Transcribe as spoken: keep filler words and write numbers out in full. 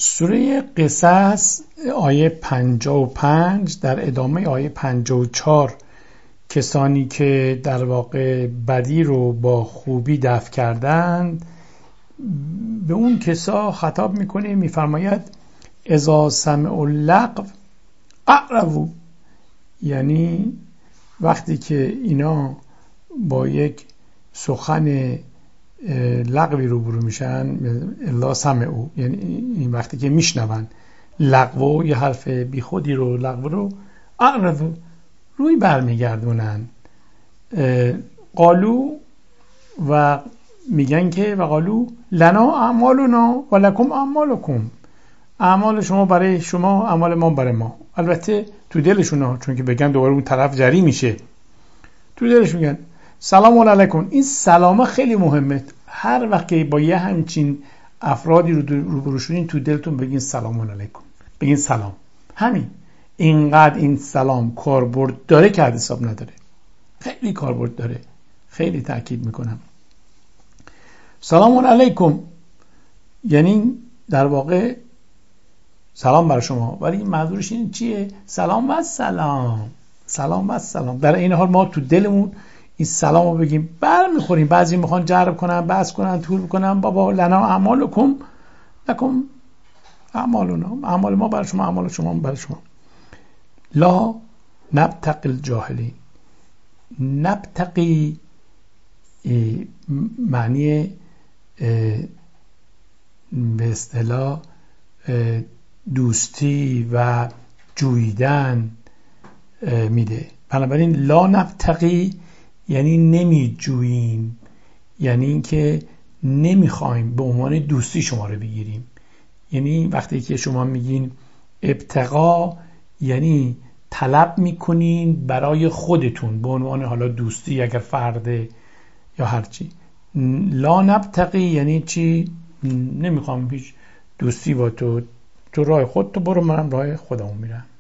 سوره قصص آیه پنجاه و پنج در ادامه آیه پنجاه و چهار کسانی که در واقع بدی رو با خوبی دفع کردند به اون کسا خطاب میکنه، میفرماید اذا سمعوا اللغو اعرضوا، یعنی وقتی که اینا با یک سخن لغوی روبرو میشن، الا سمعوا یعنی این وقتی که میشنون لغو یه حرف بی خودی رو، لغو رو، اعرضوا روی برمیگردونن. قالو و میگن که و قالو لنا اعمالنا و لکم اعمالکم، اعمال شما برای شما، اعمال ما برای ما. البته تو دلشون ها، چون که بگن دوباره اون طرف جری میشه، تو دلش میگن سلام علیکم. این سلامه خیلی مهمه. هر وقت که با یه همچین افرادی رو روبرو شدین تو دلتون بگین سلام علیکم، بگین سلام. همین اینقدر این سلام کاربرد داره که حد حساب نداره، خیلی کاربرد داره، خیلی تاکید میکنم. سلام علیکم یعنی در واقع سلام برای شما، ولی این منظورش این چیه؟ سلام و سلام، سلام و سلام. در این حال ما تو دلمون این سلام رو بگیم بر میخوریم. بعضی میخوان جرب کنن، بحث کنن، طول کنن، بابا لنا اعمالکم لکم اعمالنا، اعمال ما برای شما، اعمال شما برای شما. لا نبتقی الجاهلین. نبتقی معنی به اصطلاح دوستی و جویدن میده. بنابراین لا نبتقی یعنی نمی جوییم، یعنی اینکه نمیخوایم به عنوان دوستی شما رو بگیریم. یعنی وقتی که شما میگین ابتقا یعنی طلب میکنین برای خودتون به عنوان حالا دوستی، اگر فرده یا هرچی. لا نبتقی یعنی چی؟ نمیخوام هیچ دوستی با تو، تو راه خودتو برو، منم راه خودمو میرم.